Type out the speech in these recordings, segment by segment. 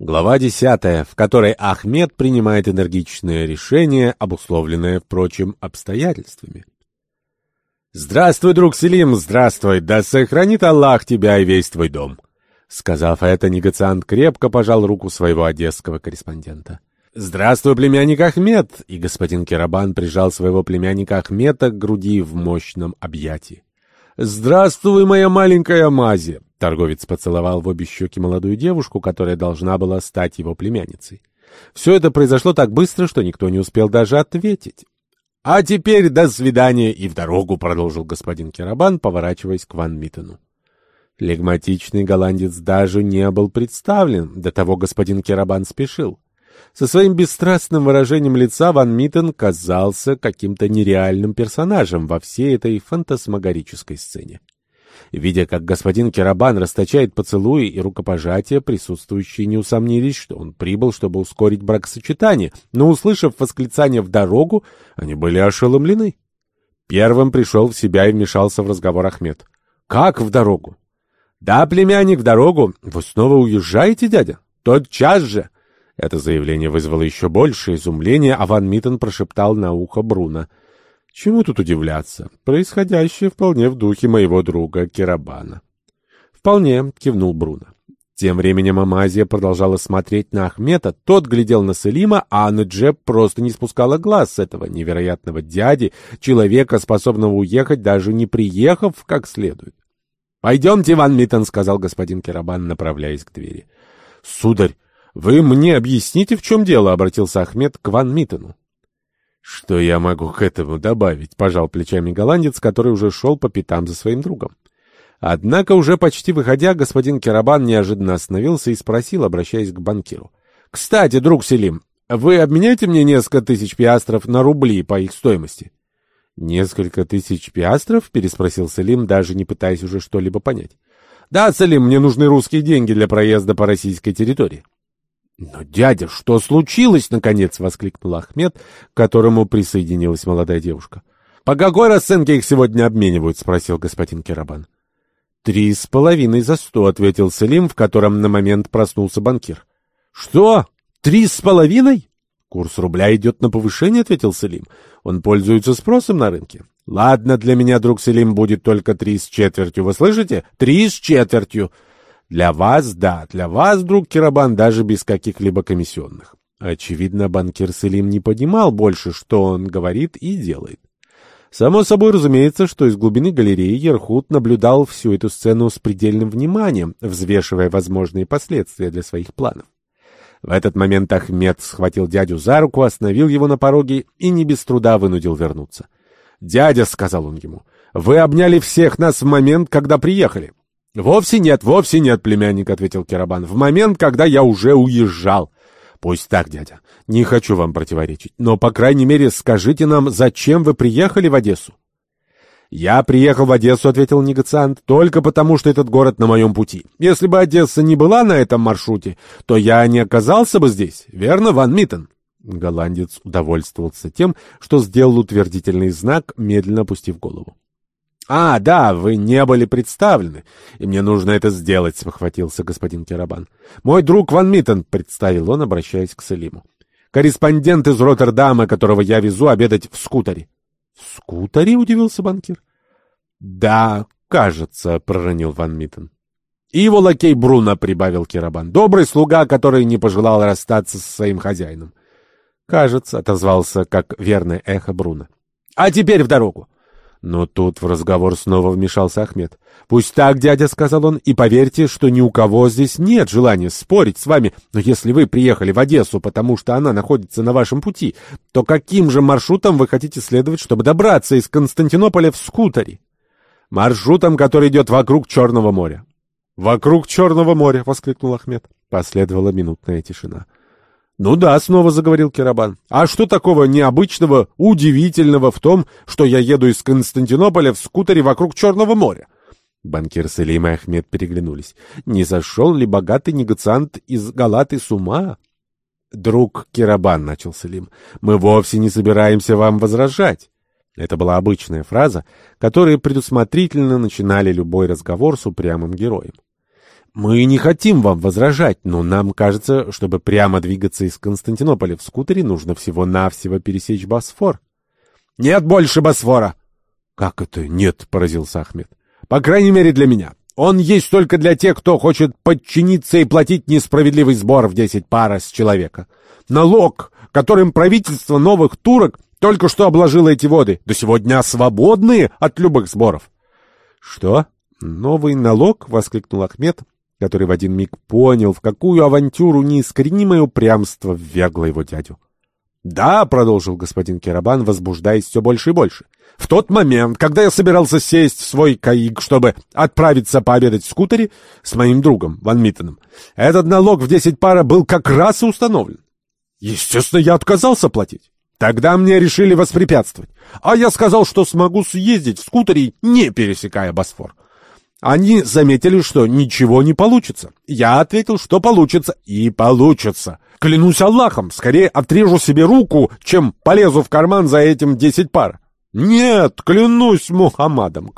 Глава 10, в которой Ахмед принимает энергичное решение, обусловленное, впрочем, обстоятельствами. «Здравствуй, друг Селим, здравствуй! Да сохранит Аллах тебя и весь твой дом!» Сказав это, негациант крепко пожал руку своего одесского корреспондента. «Здравствуй, племянник Ахмед!» И господин Керабан прижал своего племянника Ахмеда к груди в мощном объятии. «Здравствуй, моя маленькая Мази!» Торговец поцеловал в обе щеки молодую девушку, которая должна была стать его племянницей. Все это произошло так быстро, что никто не успел даже ответить. «А теперь до свидания и в дорогу», — продолжил господин Керабан, поворачиваясь к Ван Миттену. Флегматичный голландец даже не был представлен, до того господин Керабан спешил. Со своим бесстрастным выражением лица Ван Миттен казался каким-то нереальным персонажем во всей этой фантасмагорической сцене. Видя, как господин Керабан расточает поцелуи и рукопожатия, присутствующие не усомнились, что он прибыл, чтобы ускорить бракосочетание, но, услышав восклицание «в дорогу», они были ошеломлены. Первым пришел в себя и вмешался в разговор Ахмед. «Как в дорогу?» «Да, племянник, в дорогу. Вы снова уезжаете, дядя? Тотчас же!» Это заявление вызвало еще большее изумление, а Ван Миттен прошептал на ухо Бруно. «Чему тут удивляться? Происходящее вполне в духе моего друга Керабана». «Вполне», — кивнул Бруно. Тем временем Амазия продолжала смотреть на Ахмеда, тот глядел на Селима, а Неджеб просто не спускала глаз с этого невероятного дяди, человека, способного уехать, даже не приехав как следует. «Пойдемте, Ван Миттен», — сказал господин Керабан, направляясь к двери. «Сударь, вы мне объясните, в чем дело?» — обратился Ахмед к Ван Миттену. «Что я могу к этому добавить?» — пожал плечами голландец, который уже шел по пятам за своим другом. Однако, уже почти выходя, господин Керабан неожиданно остановился и спросил, обращаясь к банкиру. «Кстати, друг Селим, вы обменяете мне несколько тысяч пиастров на рубли по их стоимости?» «Несколько тысяч пиастров?» — переспросил Селим, даже не пытаясь уже что-либо понять. «Да, Селим, мне нужны русские деньги для проезда по российской территории». «Но, дядя, что случилось, наконец?» — воскликнул Ахмед, к которому присоединилась молодая девушка. «По какой расценке их сегодня обменивают?» — спросил господин Керабан. 3,5 за 100, — ответил Селим, в котором на момент проснулся банкир. «Что? 3,5? Курс рубля идет на повышение», — ответил Селим. «Он пользуется спросом на рынке». «Ладно, для меня, друг Селим, будет только 3,25, вы слышите? 3,25. Для вас, да, для вас, друг Керабан, даже без каких-либо комиссионных». Очевидно, банкир Селим не понимал больше, что он говорит и делает. Само собой разумеется, что из глубины галереи Ерхут наблюдал всю эту сцену с предельным вниманием, взвешивая возможные последствия для своих планов. В этот момент Ахмед схватил дядю за руку, остановил его на пороге и не без труда вынудил вернуться. «Дядя», — сказал он ему, — «вы обняли всех нас в момент, когда приехали». Вовсе нет, племянник», — ответил Керабан, — «в момент, когда я уже уезжал». «Пусть так, дядя, не хочу вам противоречить, но, по крайней мере, скажите нам, зачем вы приехали в Одессу?» «Я приехал в Одессу», — ответил негациант, — «только потому, что этот город на моем пути. Если бы Одесса не была на этом маршруте, то я не оказался бы здесь. Верно, Ван Миттен?» Голландец удовольствовался тем, что сделал утвердительный знак, медленно опустив голову. «А, да, вы не были представлены, и мне нужно это сделать», — спохватился господин Керабан. «Мой друг Ван Миттен», — представил он, обращаясь к Селиму. «Корреспондент из Роттердама, которого я везу обедать в скутере». «В скутере?» — удивился банкир. «Да, кажется», — проронил Ван Миттен. «И его лакей Бруно», — прибавил Керабан. «Добрый слуга, который не пожелал расстаться со своим хозяином». «Кажется», — отозвался как верное эхо Бруно. «А теперь в дорогу». Но тут в разговор снова вмешался Ахмед. «Пусть так, дядя», — сказал он, — «и поверьте, что ни у кого здесь нет желания спорить с вами, но если вы приехали в Одессу, потому что она находится на вашем пути, то каким же маршрутом вы хотите следовать, чтобы добраться из Константинополя в скутере?» «Маршрутом, который идет вокруг Черного моря». «Вокруг Черного моря!» — воскликнул Ахмед. Последовала минутная тишина. «Ну да», — снова заговорил Керабан. «А что такого необычного, удивительного в том, что я еду из Константинополя в скутере вокруг Черного моря?» Банкир Селим и Ахмед переглянулись. Не зашел ли богатый негациант из Галаты с ума? «Друг Керабан», — начал Селим, — «мы вовсе не собираемся вам возражать». Это была обычная фраза, которой предусмотрительно начинали любой разговор с упрямым героем. Мы не хотим вам возражать, но нам кажется, чтобы прямо двигаться из Константинополя в скутере, нужно всего-навсего пересечь Босфор. Нет больше Босфора. Как это нет, поразился Ахмед. По крайней мере для меня. Он есть только для тех, кто хочет подчиниться и платить несправедливый сбор в 10 пара с человека. Налог, которым правительство новых турок только что обложило эти воды, до сегодня свободные от любых сборов. Что? Новый налог? — воскликнул Ахмед, который в один миг понял, в какую авантюру неискоренимое упрямство ввергло его дядю. «Да», — продолжил господин Керабан, возбуждаясь все больше и больше, — «в тот момент, когда я собирался сесть в свой каик, чтобы отправиться пообедать в скутере с моим другом Ван Миттеном, этот налог в 10 пара был как раз и установлен. Естественно, я отказался платить. Тогда мне решили воспрепятствовать, а я сказал, что смогу съездить в скутере, не пересекая Босфор. Они заметили, что ничего не получится. Я ответил, что получится, и получится. Клянусь Аллахом, скорее отрежу себе руку, чем полезу в карман за этим 10 пар. Нет, клянусь Мухаммадом,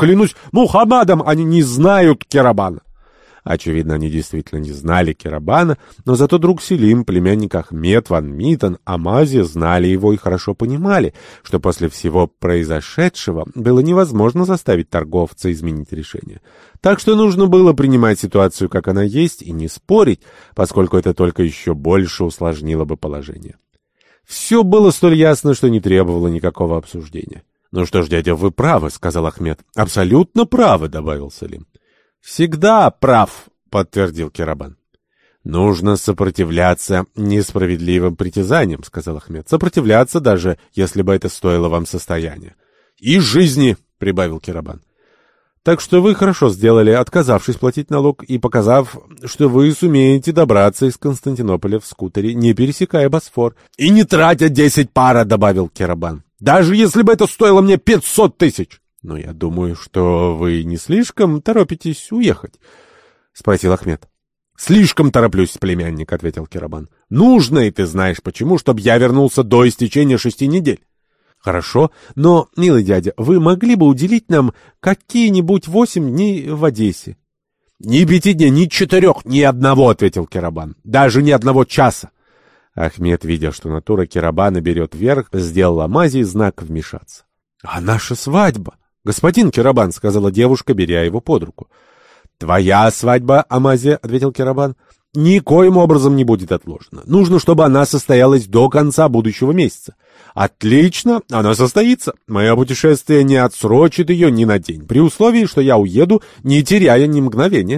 они не знают Керабана. Очевидно, они действительно не знали Керабана, но зато друг Селим, племянник Ахмед, Ван Миттен, Амази знали его и хорошо понимали, что после всего произошедшего было невозможно заставить торговца изменить решение. Так что нужно было принимать ситуацию, как она есть, и не спорить, поскольку это только еще больше усложнило бы положение. Все было столь ясно, что не требовало никакого обсуждения. «Ну что ж, дядя, вы правы», — сказал Ахмед. «Абсолютно правы», — добавил Селим. «Всегда прав», — подтвердил Керабан. «Нужно сопротивляться несправедливым притязаниям», — сказал Ахмед. «Сопротивляться, даже если бы это стоило вам состояния». «И жизни», — прибавил Керабан. «Так что вы хорошо сделали, отказавшись платить налог и показав, что вы сумеете добраться из Константинополя в скутере, не пересекая Босфор». «И не тратя 10 пара», — добавил Керабан. «Даже если бы это стоило мне 500 тысяч». «Но я думаю, что вы не слишком торопитесь уехать?» — спросил Ахмед. «Слишком тороплюсь, племянник», — ответил Керабан. «Нужно, и ты знаешь почему, чтобы я вернулся до истечения 6 недель». «Хорошо, но, милый дядя, вы могли бы уделить нам какие-нибудь 8 дней в Одессе?» «Ни 5 дней, ни 4, ни одного», — ответил Керабан. «Даже ни одного часа». Ахмед, видя, что натура Керабана берет вверх, сделал Амази знак вмешаться. «А наша свадьба?» «Господин Керабан», — сказала девушка, беря его под руку. «Твоя свадьба, Амази», — ответил Керабан, — «никоим образом не будет отложена. Нужно, чтобы она состоялась до конца будущего месяца». «Отлично, она состоится. Мое путешествие не отсрочит ее ни на день, при условии, что я уеду, не теряя ни мгновения».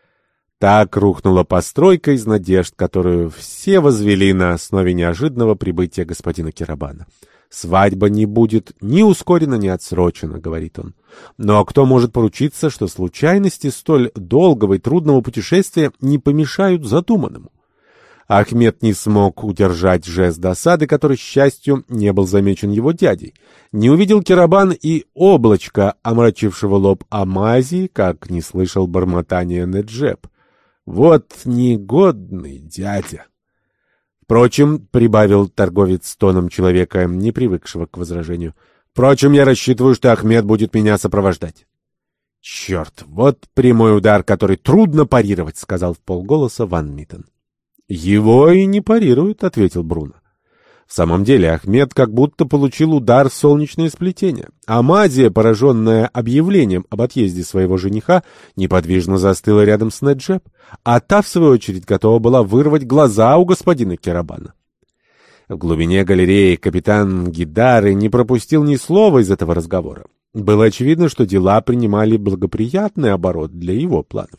Так рухнула постройка из надежд, которую все возвели на основе неожиданного прибытия господина Керабана. «Свадьба не будет ни ускорена, ни отсрочена», — говорит он. Но кто может поручиться, что случайности столь долгого и трудного путешествия не помешают задуманному? Ахмед не смог удержать жест досады, который, к счастью, не был замечен его дядей. Не увидел Керабан и облачко, омрачившего лоб Амази, как не слышал бормотания Неджеб. «Вот негодный дядя!» «Впрочем», — прибавил торговец тоном человека, не привыкшего к возражению, «впрочем, я рассчитываю, что Ахмед будет меня сопровождать». «Черт, вот прямой удар, который трудно парировать», — сказал вполголоса Ван Миттен. «Его и не парируют», — ответил Бруно. В самом деле Ахмед как будто получил удар в солнечное сплетение. Амадия, пораженная объявлением об отъезде своего жениха, неподвижно застыла рядом с Неджеб, а та, в свою очередь, готова была вырвать глаза у господина Керабана. В глубине галереи капитан Гидары не пропустил ни слова из этого разговора. Было очевидно, что дела принимали благоприятный оборот для его планов.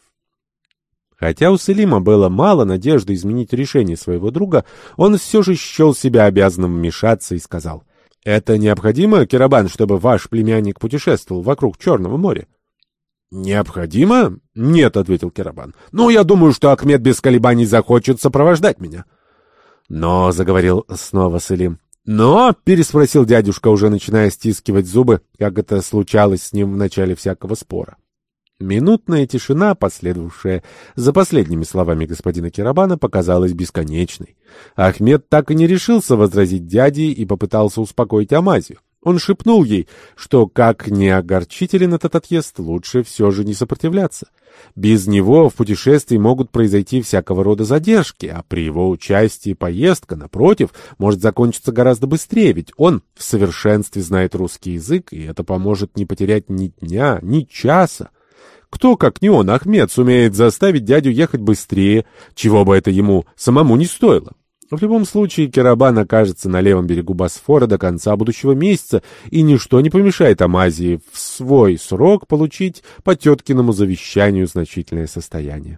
Хотя у Селима было мало надежды изменить решение своего друга, он все же счел себя обязанным вмешаться и сказал: «Это необходимо, Керабан, чтобы ваш племянник путешествовал вокруг Черного моря?» «Необходимо? Нет», — ответил Керабан. «Но я думаю, что Ахмед без колебаний захочет сопровождать меня». «Но», — заговорил снова Селим. «Но?» — переспросил дядюшка, уже начиная стискивать зубы, как это случалось с ним в начале всякого спора. Минутная тишина, последовавшая за последними словами господина Керабана, показалась бесконечной. Ахмед так и не решился возразить дяде и попытался успокоить Амазию. Он шепнул ей, что, как не огорчителен этот отъезд, лучше все же не сопротивляться. Без него в путешествии могут произойти всякого рода задержки, а при его участии поездка, напротив, может закончиться гораздо быстрее, ведь он в совершенстве знает русский язык, и это поможет не потерять ни дня, ни часа. Кто, как не он, Ахмед, сумеет заставить дядю ехать быстрее, чего бы это ему самому не стоило? В любом случае, Керабан окажется на левом берегу Босфора до конца будущего месяца, и ничто не помешает Амазии в свой срок получить по теткиному завещанию значительное состояние.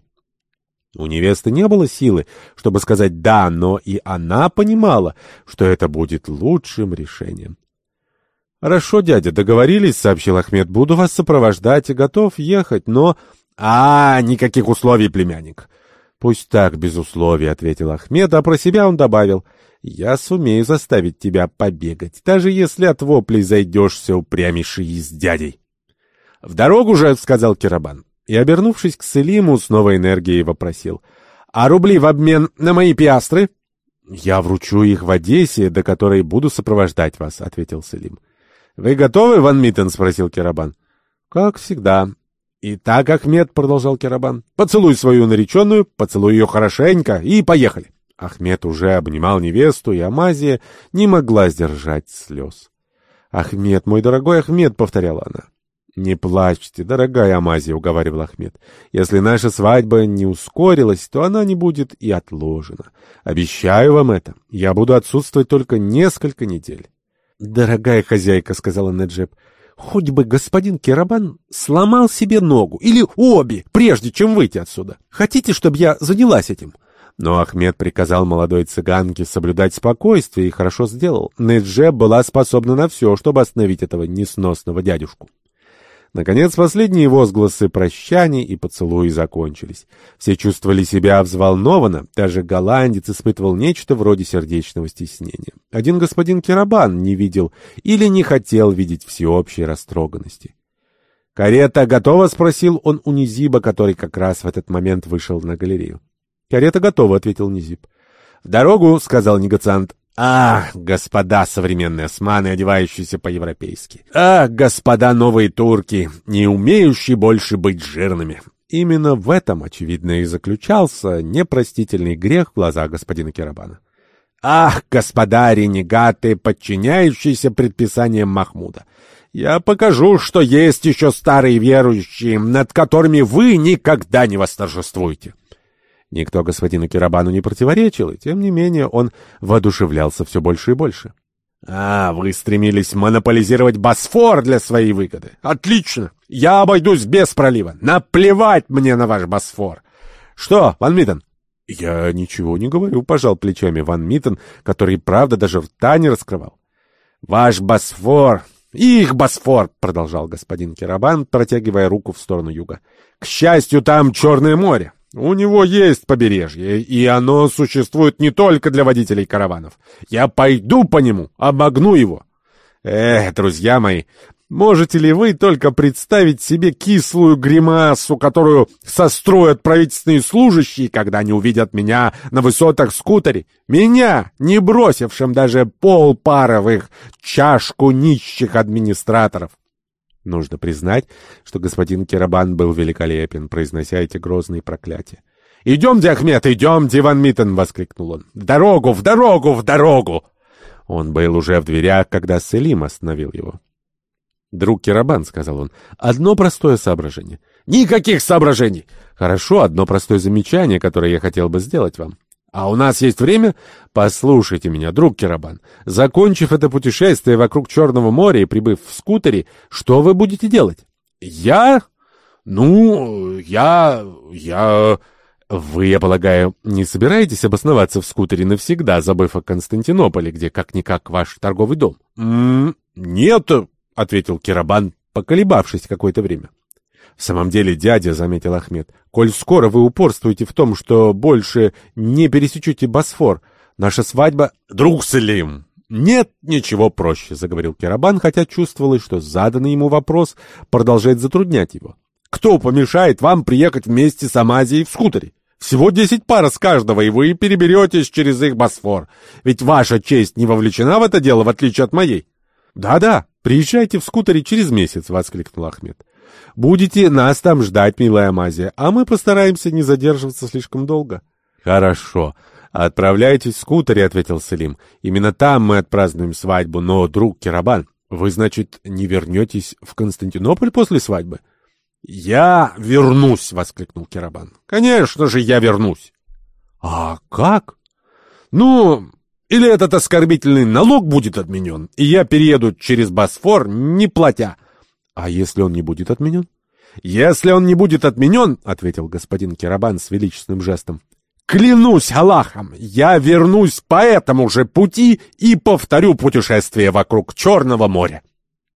У невесты не было силы, чтобы сказать «да», но и она понимала, что это будет лучшим решением. «Хорошо, дядя, договорились», — сообщил Ахмед. «Буду вас сопровождать и готов ехать, но...» «Никаких условий, племянник». «Пусть так, без условий», — ответил Ахмед, а про себя он добавил: «Я сумею заставить тебя побегать, даже если от воплей зайдешься упрямейший с дядей». «В дорогу же», — сказал Керабан, и, обернувшись к Селиму, с новой энергией вопросил: «А рубли в обмен на мои пиастры?» «Я вручу их в Одессе, до которой буду сопровождать вас», — ответил Селим. «Вы готовы, Ван Миттен?» — спросил Керабан. «Как всегда». «Итак, Ахмед», — продолжал Керабан, — «поцелуй свою нареченную, поцелуй ее хорошенько, и поехали». Ахмед уже обнимал невесту, и Амазия не могла сдержать слез. «Ахмед, мой дорогой Ахмед», — повторяла она. «Не плачьте, дорогая Амазия», — уговаривал Ахмед. «Если наша свадьба не ускорилась, то она не будет и отложена. Обещаю вам это. Я буду отсутствовать только несколько недель». «Дорогая хозяйка», — сказала Неджеп, — «хоть бы господин Керабан сломал себе ногу, или обе, прежде чем выйти отсюда. Хотите, чтобы я занялась этим?» Но Ахмед приказал молодой цыганке соблюдать спокойствие и хорошо сделал. Неджеп была способна на все, чтобы остановить этого несносного дядюшку. Наконец, последние возгласы прощаний и поцелуи закончились. Все чувствовали себя взволнованно, даже голландец испытывал нечто вроде сердечного стеснения. Один господин Керабан не видел или не хотел видеть всеобщей растроганности. «Карета готова?» — спросил он у Низиба, который как раз в этот момент вышел на галерею. «Карета готова», — ответил Низиб. «В дорогу», — сказал негациант. «Ах, господа современные османы, одевающиеся по-европейски! Ах, господа новые турки, не умеющие больше быть жирными!» Именно в этом, очевидно, и заключался непростительный грех в глазах господина Керабана. «Ах, господа ренегаты, подчиняющиеся предписаниям Махмуда! Я покажу, что есть еще старые верующие, над которыми вы никогда не восторжествуете!» Никто господину Керабану не противоречил, и тем не менее он воодушевлялся все больше и больше. Вы стремились монополизировать Босфор для своей выгоды. Отлично! Я обойдусь без пролива. Наплевать мне на ваш Босфор. Что, Ван Миттен?» «Я ничего не говорю», — пожал плечами Ван Миттен, который, правда, даже рта не раскрывал. «Ваш Босфор, их Босфор», — продолжал господин Керабан, протягивая руку в сторону юга. «К счастью, там Черное море. У него есть побережье, и оно существует не только для водителей караванов. Я пойду по нему, обогну его. Друзья мои, можете ли вы только представить себе кислую гримасу, которую состроят правительственные служащие, когда они увидят меня на высотах скутере? Меня, не бросившим даже полпара в их чашку нищих администраторов. Нужно признать, что господин Керабан был великолепен, произнося эти грозные проклятия. «Идемте, Ахмед, идемте, Ван Миттен!» — воскликнул он. «В дорогу, в дорогу, в дорогу!» Он был уже в дверях, когда Селим остановил его. «Друг Керабан», — сказал он, — «одно простое соображение». «Никаких соображений!» «Хорошо, одно простое замечание, которое я хотел бы сделать вам». «А у нас есть время?» «Послушайте меня, друг Керабан. Закончив это путешествие вокруг Черного моря и прибыв в скутере, что вы будете делать?» «Я? Вы, я полагаю, не собираетесь обосноваться в скутере навсегда, забыв о Константинополе, где как-никак ваш торговый дом?» «Нет», — ответил Керабан, поколебавшись какое-то время. «В самом деле, дядя, — заметил Ахмед, — коль скоро вы упорствуете в том, что больше не пересечете Босфор, наша свадьба...» «Друг Селим, нет ничего проще, — заговорил Керабан, хотя чувствовалось, что заданный ему вопрос продолжает затруднять его. Кто помешает вам приехать вместе с Амазией в скутере? Всего 10 пар с каждого, и вы переберетесь через их Босфор. Ведь ваша честь не вовлечена в это дело, в отличие от моей». «Да-да, приезжайте в скутере через месяц, — воскликнул Ахмед. Будете нас там ждать, милая Амазия, а мы постараемся не задерживаться слишком долго». «Хорошо. Отправляйтесь в скутере», — ответил Селим. «Именно там мы отпразднуем свадьбу, но, друг Керабан, вы, значит, не вернетесь в Константинополь после свадьбы?» «Я вернусь!» — воскликнул Керабан. «Конечно же, я вернусь!» «А как?» «Ну, или этот оскорбительный налог будет отменен, и я перееду через Босфор, не платя». «А если он не будет отменен?» «Если он не будет отменен, — ответил господин Керабан с величественным жестом, — клянусь Аллахом, я вернусь по этому же пути и повторю путешествие вокруг Черного моря».